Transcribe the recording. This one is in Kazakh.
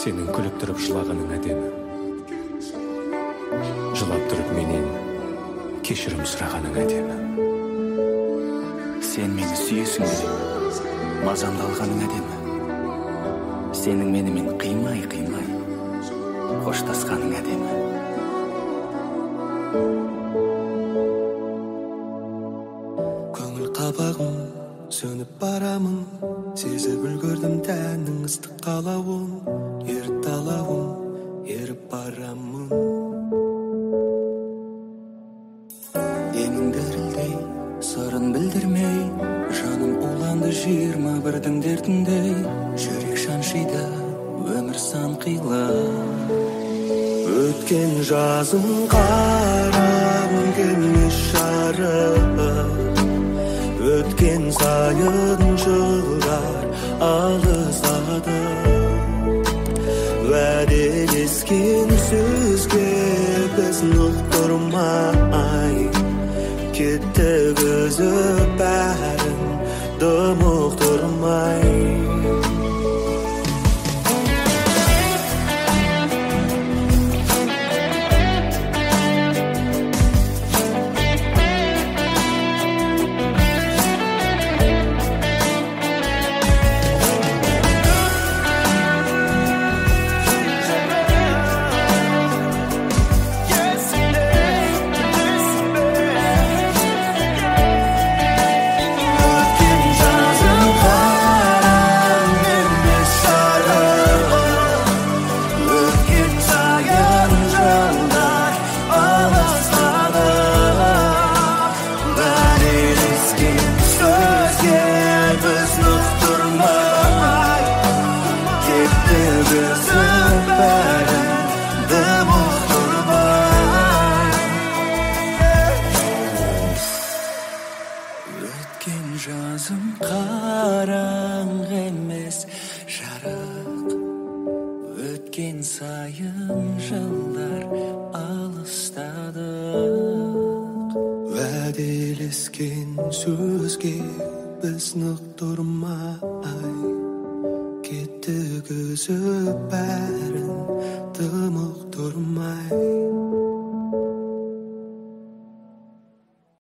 Сенің күліп тұрып жылағаның әдемі. Жылап тұрып менен кешірім сұрағаның әдемі. Сен мені сүйесің деп, мазамды алғаның әдемі. Сенің менімен қимай қоштасқаның әдемі. Көңіл қабағым сөніп барамын, сезіп үлгердім тәннің ыстық қалауын. Еріп талауын еріп барамын. Денің дірілдей, сырын білдірмей, жаным уланды 21-дің дертіндей. Жүрек шаншиды, өмір сан қилы. Өткен жазым қарағым келмес жарық. Өткен сайын жылдар алысады. Уәделескен сөзге біз ұқтырмай, кетті үзіп бәрін дым ұқтырмай. Өткен жазым қараңғы емес жарық. Өткен сайын жылдар алыстадық. Уәделескен сөзге біз ұқтырмай, кеттік үзіп бәрін дым ұқтырмай.